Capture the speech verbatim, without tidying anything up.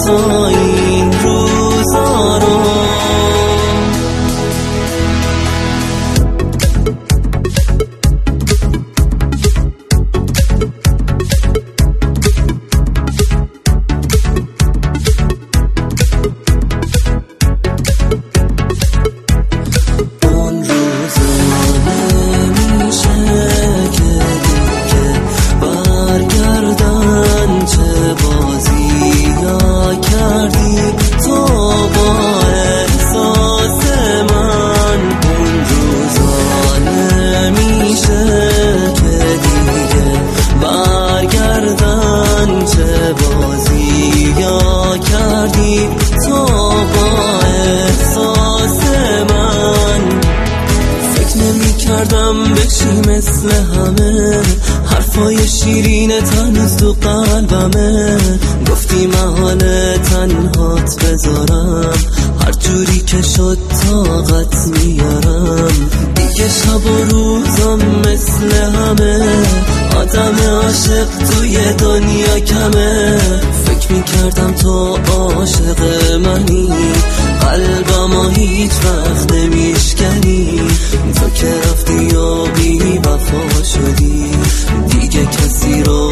روزا این روزا رو. بشی مثل همه حرفای شیرینت هنوز تو قلبمه. گفتی محال تنهات بذارم، هر جوری که شد طاقت میارم. دیگه شب و روزم مثل همه، آدم عاشق توی دنیا کمه. فکر میکردم تو عاشق منی، قلبم هیچ وقت نمیشکنی. تو که رفتی و بی وفا شدی، دیگه کسی رو